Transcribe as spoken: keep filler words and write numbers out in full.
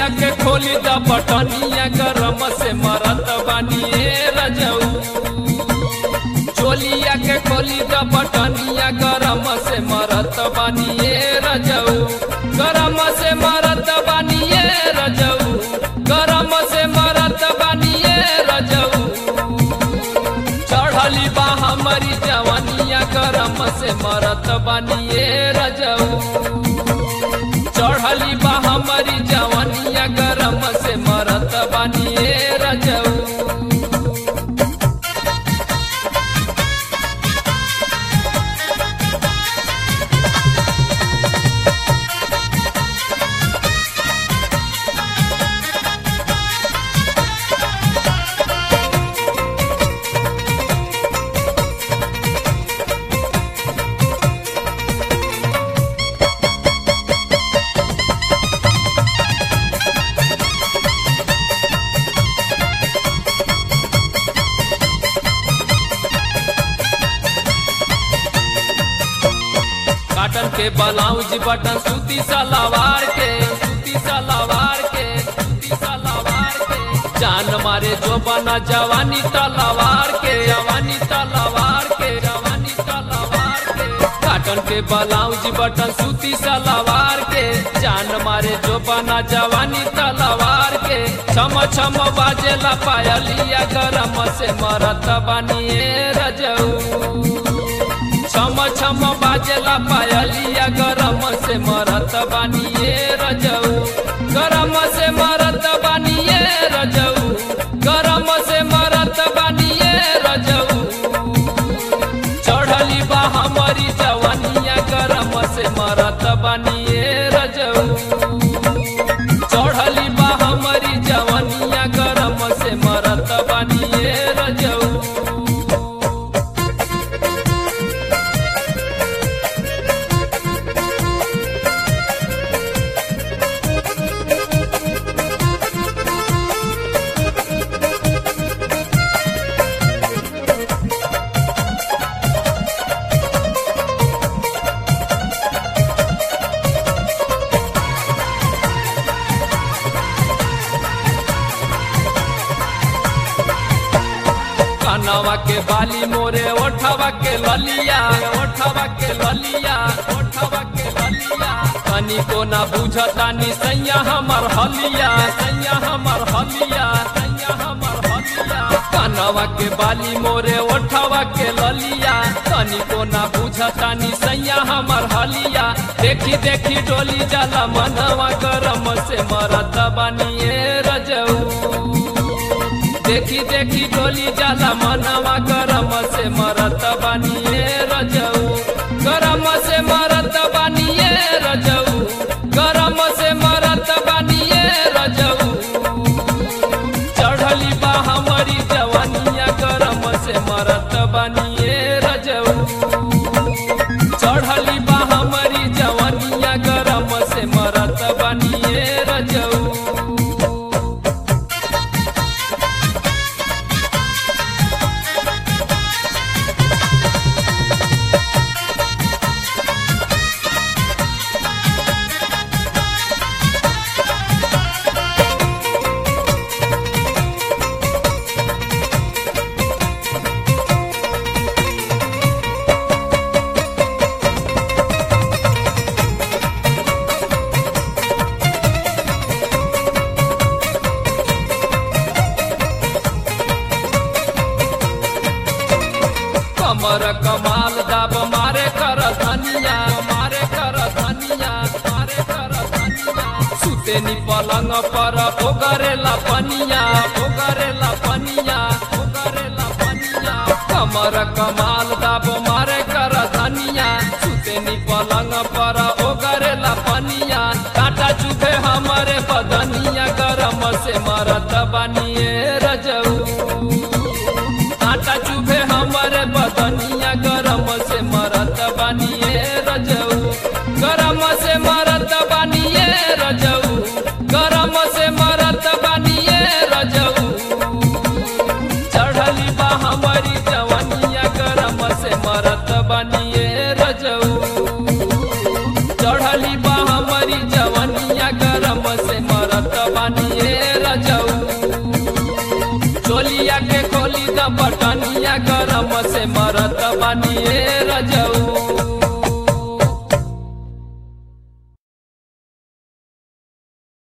के खोली द बटनिया गरम से मरत बानिए रजऊ। चोलिया के खोली द बटनिया गरम से मरत बानिए रजऊ। गरम से मरत बानिए रजऊ। गरम से मरत बानिए रजऊ। चढ़ली बा हमारी जवानिया गरम से मरत बानिए रजऊ। चढ़ली बा हमारी जवानिया गरम से मरत बानिए रजऊ। काटन के ब्लाउज बटन सूती सलवार के सूती सलवार के सूती सलवार के जान मारे जो बना जवानी तलवार के जवानी तलवार के जवानी तलवार के। काटन के ब्लाउज बटन सूती सलवार के जान मारे जो बना जवानी तलवार के। छम छम बाजेला पायलिया गरम से मरत बानिए रजऊ। छम छम बाजेला पायलिया गरम से मरत बानिए रजऊ। गरम से मरत बानिए रजऊ। गरम से मरत बानिए रजऊ। चढ़ली बा हमारी जवानिया गरम से मरत बानिए रजऊ। चढ़ली बा हमारी जवानिया गरम से मरत बानिए रजऊ। कानवा के बाली मोरे ओठवा के ललिया ओठवा के ललिया ओठवा के ललिया। तनी को ना बुझतानी सैया हमर हलिया सैया हमर हलिया सैया हमर हलिया। कानवा के बाली मोरे ओठवा के ललिया तनी को ना बुझतानी सैया हमर हलिया। देखी देखी डोली जाला मनवा गरम से मरत बानिए रजऊ। देखी देखी डोली जाला मनवा गरम से मरत बानिए रजऊ। गरम से मरत बानिए रजऊ। गरम से मरत बानिए रजऊ। चढ़ली बा हमारी जवानिया गरम से मरत बानिए रजऊ। चढ़ली बा हमारी जवानिया गरम से मरत बानिए रजऊ। कमर कमाल दाब मारे कर धनिया मारे कर धनिया मारे कर धनिया। सुतेनी पलंग पर ओगरेला पनिया ओगरेला पनिया ओगरेला पनिया। कमर कमाल दाब मारे कर धनिया सुतेनी पलंग पर ओगरेला पनिया। काटा चुभे हमारे बदनिया गरम से मरत बानिए रजऊ। काटा चुभे हमारे बदनिया गरम से मरत बानिए रजऊ। गरम से मरत बानिए रजऊ। गरम से मरत बानिए रजऊ। चढ़ली बा हमारी जवानिया गरम से मरत बानिए रजऊ। चढ़ली बा हमारी जवानिया गरम से मरत बानिए चोलिया के खोली द बटनिया गरम से मरत बानी ए रजऊ।